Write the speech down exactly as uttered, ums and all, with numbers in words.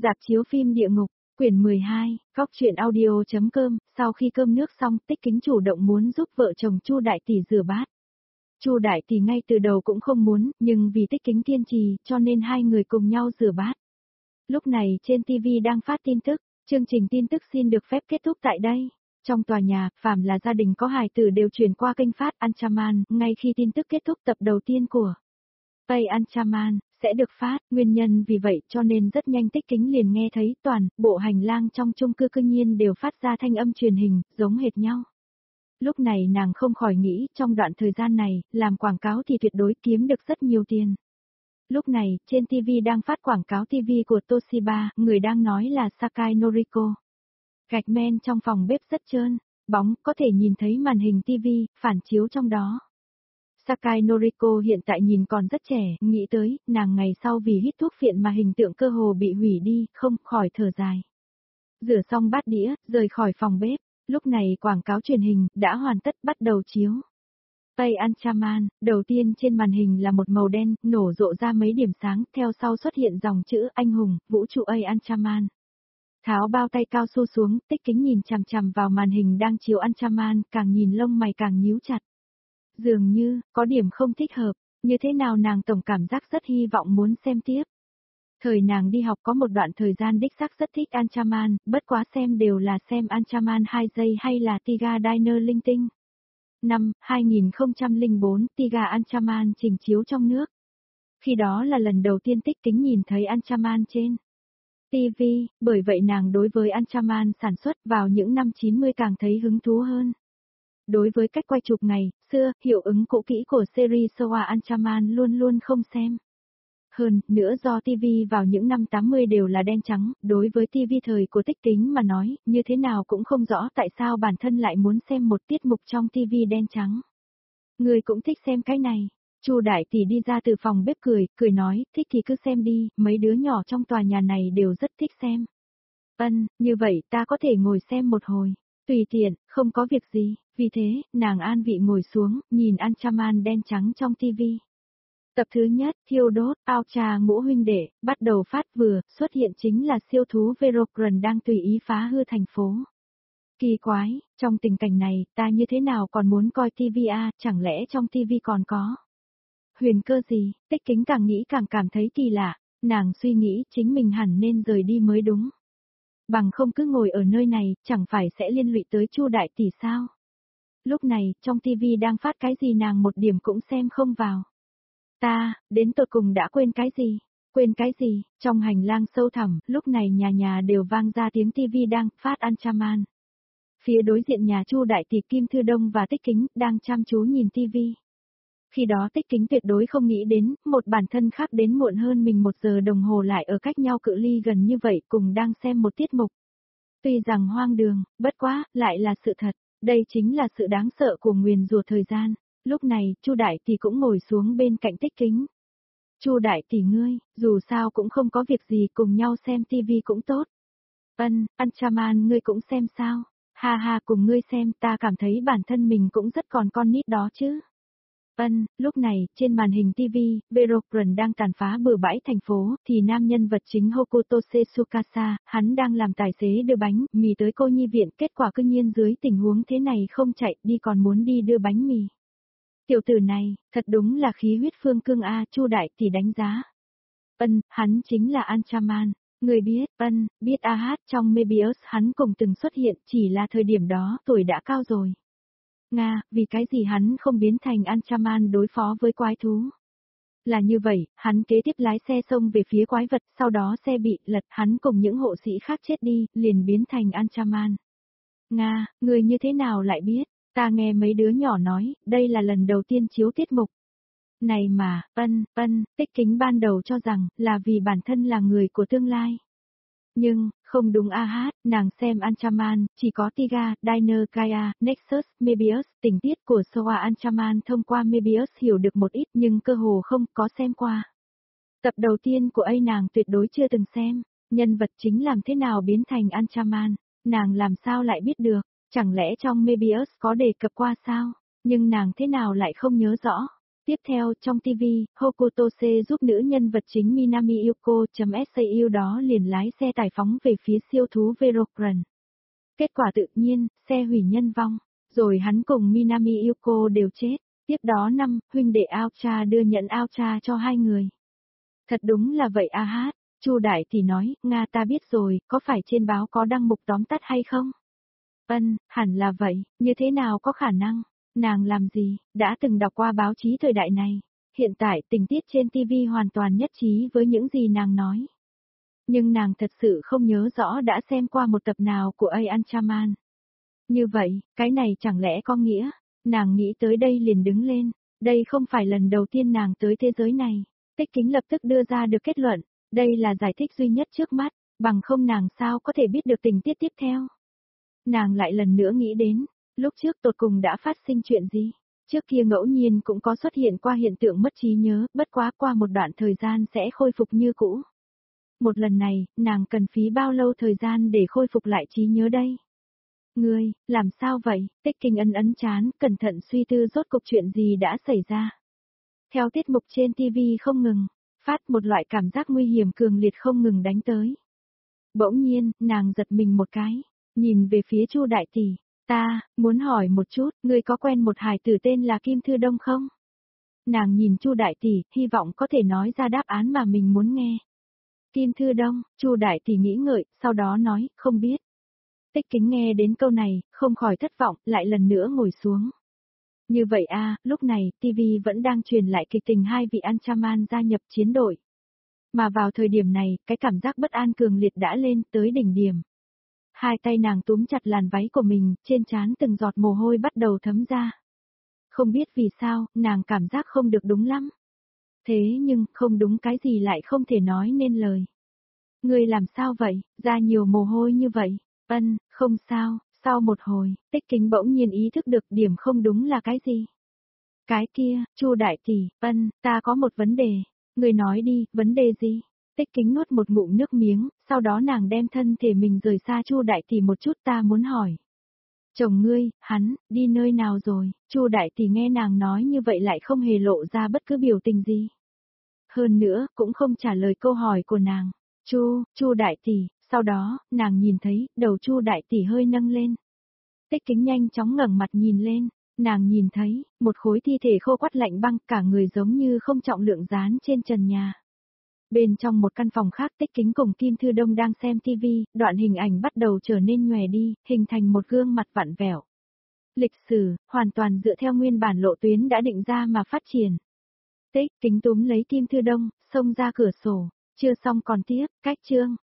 Rạp chiếu phim Địa Ngục, quyển mười hai, cóc truyện audio.com, sau khi cơm nước xong, Tích Kính chủ động muốn giúp vợ chồng Chu Đại Tỷ rửa bát. Chu Đại Tỷ ngay từ đầu cũng không muốn, nhưng vì Tích Kính kiên trì, cho nên hai người cùng nhau rửa bát. Lúc này trên ti vi đang phát tin tức, chương trình tin tức xin được phép kết thúc tại đây. Trong tòa nhà, phàm là gia đình có hài tử đều chuyển qua kênh phát Anchorman, ngay khi tin tức kết thúc tập đầu tiên của Pay Anchorman sẽ được phát, nguyên nhân vì vậy cho nên rất nhanh Tích Kính liền nghe thấy toàn bộ hành lang trong chung cư cư nhiên đều phát ra thanh âm truyền hình, giống hệt nhau. Lúc này nàng không khỏi nghĩ, trong đoạn thời gian này, làm quảng cáo thì tuyệt đối kiếm được rất nhiều tiền. Lúc này, trên ti vi đang phát quảng cáo ti vi của Toshiba, người đang nói là Sakai Noriko. Gạch men trong phòng bếp rất trơn, bóng, có thể nhìn thấy màn hình ti vi, phản chiếu trong đó. Sakai Noriko hiện tại nhìn còn rất trẻ, nghĩ tới, nàng ngày sau vì hít thuốc phiện mà hình tượng cơ hồ bị hủy đi, không khỏi thở dài. Rửa xong bát đĩa, rời khỏi phòng bếp, lúc này quảng cáo truyền hình đã hoàn tất bắt đầu chiếu. Pay Anchorman, đầu tiên trên màn hình là một màu đen, nổ rộ ra mấy điểm sáng, theo sau xuất hiện dòng chữ anh hùng, vũ trụ A Anchorman. Tháo bao tay cao su xuống, Tích Kính nhìn chằm chằm vào màn hình đang chiếu Anchorman, càng nhìn lông mày càng nhíu chặt. Dường như, có điểm không thích hợp, như thế nào nàng tổng cảm giác rất hy vọng muốn xem tiếp. Thời nàng đi học có một đoạn thời gian đích xác rất thích Anchorman, bất quá xem đều là xem Anchorman hai giây hay là Tiga Diner linh tinh. Năm hai nghìn không trăm lẻ bốn, Tiga Anchorman trình chiếu trong nước. Khi đó là lần đầu tiên Tích Kính nhìn thấy Anchorman trên ti vi, bởi vậy nàng đối với Anchorman sản xuất vào những năm chín mươi càng thấy hứng thú hơn. Đối với cách quay chụp ngày xưa, hiệu ứng cũ kỹ của series Showa Anchorman luôn luôn không xem. Hơn nữa do ti vi vào những năm tám mươi đều là đen trắng, đối với ti vi thời của Tích Kính mà nói, như thế nào cũng không rõ tại sao bản thân lại muốn xem một tiết mục trong ti vi đen trắng. Người cũng thích xem cái này. Chu Đại Tỷ đi ra từ phòng bếp cười, cười nói, thích thì cứ xem đi, mấy đứa nhỏ trong tòa nhà này đều rất thích xem. Ân, như vậy ta có thể ngồi xem một hồi. Tùy tiện, không có việc gì, vì thế, nàng an vị ngồi xuống, nhìn Anchorman đen trắng trong ti vi. Tập thứ nhất, thiêu đốt, ao trà ngũ huynh đệ, bắt đầu phát vừa, xuất hiện chính là siêu thú Verocran đang tùy ý phá hư thành phố. Kỳ quái, trong tình cảnh này, ta như thế nào còn muốn coi ti vi à, chẳng lẽ trong ti vi còn có huyền cơ gì? Tích Kính càng nghĩ càng cảm thấy kỳ lạ, nàng suy nghĩ chính mình hẳn nên rời đi mới đúng. Bằng không cứ ngồi ở nơi này, chẳng phải sẽ liên lụy tới Chu Đại Tỷ sao? Lúc này, trong ti vi đang phát cái gì nàng một điểm cũng xem không vào. Ta, đến tột cùng đã quên cái gì? Quên cái gì? Trong hành lang sâu thẳm, lúc này nhà nhà đều vang ra tiếng ti vi đang phát Anchorman. Phía đối diện nhà Chu Đại Tỷ Kim Thư Đông và Tích Kính đang chăm chú nhìn ti vi. Khi đó Tích Kính tuyệt đối không nghĩ đến, một bản thân khác đến muộn hơn mình một giờ đồng hồ lại ở cách nhau cự ly gần như vậy cùng đang xem một tiết mục. Tuy rằng hoang đường, bất quá, lại là sự thật, đây chính là sự đáng sợ của nguyền rủa thời gian. Lúc này, Chu Đại Tỷ cũng ngồi xuống bên cạnh Tích Kính. Chu Đại Tỷ ngươi, dù sao cũng không có việc gì cùng nhau xem ti vi cũng tốt. Ân, Anchorman ngươi cũng xem sao? Ha ha cùng ngươi xem ta cảm thấy bản thân mình cũng rất còn con nít đó chứ. Ân, lúc này, trên màn hình ti vi, Verocran đang tàn phá bừa bãi thành phố, thì nam nhân vật chính Hokutose Tsukasa, hắn đang làm tài xế đưa bánh mì tới cô nhi viện, kết quả cư nhiên dưới tình huống thế này không chạy đi còn muốn đi đưa bánh mì. Tiểu tử này, thật đúng là khí huyết phương cương a, Chu Đại Tỷ đánh giá. Ân, hắn chính là Anchorman. Người biết, ân, biết a hát trong Mebius hắn cùng từng xuất hiện, chỉ là thời điểm đó tuổi đã cao rồi. Nga, vì cái gì hắn không biến thành Anchorman đối phó với quái thú? Là như vậy, hắn kế tiếp lái xe xông về phía quái vật, sau đó xe bị lật, hắn cùng những hộ sĩ khác chết đi, liền biến thành Anchorman. Nga, người như thế nào lại biết? Ta nghe mấy đứa nhỏ nói, đây là lần đầu tiên chiếu tiết mục. Này mà, ân, ân, Tích Kính ban đầu cho rằng, là vì bản thân là người của tương lai. Nhưng, không đúng a hát, nàng xem Anchorman, chỉ có Tiga, Diner, Gaia, Nexus, Mebius, tình tiết của Showa Anchorman thông qua Mebius hiểu được một ít nhưng cơ hồ không có xem qua. Tập đầu tiên của A nàng tuyệt đối chưa từng xem, nhân vật chính làm thế nào biến thành Anchorman, nàng làm sao lại biết được, chẳng lẽ trong Mebius có đề cập qua sao, nhưng nàng thế nào lại không nhớ rõ. Tiếp theo, trong ti vi, Hokutose giúp nữ nhân vật chính Minami Yuko.sau đó liền lái xe tải phóng về phía siêu thú Verocran. Kết quả tự nhiên, xe hủy nhân vong, rồi hắn cùng Minami Yuko đều chết. Tiếp đó năm, huynh đệ Aocha đưa nhẫn Aocha cho hai người. Thật đúng là vậy a hát, Chu Đại thì nói, Nga ta biết rồi, có phải trên báo có đăng mục tóm tắt hay không? Ân, hẳn là vậy, như thế nào có khả năng? Nàng làm gì, đã từng đọc qua báo chí thời đại này. Hiện tại tình tiết trên ti vi hoàn toàn nhất trí với những gì nàng nói. Nhưng nàng thật sự không nhớ rõ đã xem qua một tập nào của A. Anchaman. Như vậy, cái này chẳng lẽ có nghĩa, nàng nghĩ tới đây liền đứng lên. Đây không phải lần đầu tiên nàng tới thế giới này. Tích Kính lập tức đưa ra được kết luận. Đây là giải thích duy nhất trước mắt, bằng không nàng sao có thể biết được tình tiết tiếp theo. Nàng lại lần nữa nghĩ đến, lúc trước tột cùng đã phát sinh chuyện gì. Trước kia ngẫu nhiên cũng có xuất hiện qua hiện tượng mất trí nhớ, bất quá qua một đoạn thời gian sẽ khôi phục như cũ. Một lần này, nàng cần phí bao lâu thời gian để khôi phục lại trí nhớ đây? Ngươi, làm sao vậy? Tích Kinh ấn ấn chán, cẩn thận suy tư rốt cuộc chuyện gì đã xảy ra. Theo tiết mục trên ti vi không ngừng, phát một loại cảm giác nguy hiểm cường liệt không ngừng đánh tới. Bỗng nhiên, nàng giật mình một cái, nhìn về phía Chu Đại Tỷ, ta, muốn hỏi một chút, ngươi có quen một hài tử tên là Kim Thư Đông không? Nàng nhìn Chu Đại Tỷ, hy vọng có thể nói ra đáp án mà mình muốn nghe. Kim Thư Đông, Chu Đại Tỷ nghĩ ngợi, sau đó nói, không biết. Tích Kính nghe đến câu này, không khỏi thất vọng, lại lần nữa ngồi xuống. Như vậy a, lúc này, ti vi vẫn đang truyền lại kịch tình hai vị Anchaman gia nhập chiến đội. Mà vào thời điểm này, cái cảm giác bất an cường liệt đã lên tới đỉnh điểm. Hai tay nàng túm chặt làn váy của mình, trên trán từng giọt mồ hôi bắt đầu thấm ra. Không biết vì sao, nàng cảm giác không được đúng lắm. Thế nhưng, không đúng cái gì lại không thể nói nên lời. Ngươi làm sao vậy, ra nhiều mồ hôi như vậy? Ân, không sao. Sau một hồi, Tích Kính bỗng nhiên ý thức được điểm không đúng là cái gì. Cái kia, Chu Đại Tỷ, ân, ta có một vấn đề. Người nói đi, vấn đề gì? Tích Kính nuốt một ngụm nước miếng, sau đó nàng đem thân thể mình rời xa Chu Đại Tỷ một chút, ta muốn hỏi. Chồng ngươi, hắn, đi nơi nào rồi? Chu Đại Tỷ nghe nàng nói như vậy lại không hề lộ ra bất cứ biểu tình gì. Hơn nữa, cũng không trả lời câu hỏi của nàng. Chu, Chu Đại Tỷ. Sau đó, nàng nhìn thấy, đầu Chu Đại Tỷ hơi nâng lên. Tích Kính nhanh chóng ngẩng mặt nhìn lên, nàng nhìn thấy, một khối thi thể khô quắt lạnh băng, cả người giống như không trọng lượng dán trên trần nhà. Bên trong một căn phòng khác, Tích Kính cùng Kim Thư Đông đang xem ti vi, đoạn hình ảnh bắt đầu trở nên nhòe đi, hình thành một gương mặt vặn vẹo. Lịch sử, hoàn toàn dựa theo nguyên bản lộ tuyến đã định ra mà phát triển. Tích Kính túm lấy Kim Thư Đông, xông ra cửa sổ. Chưa xong còn tiếp, cách chương,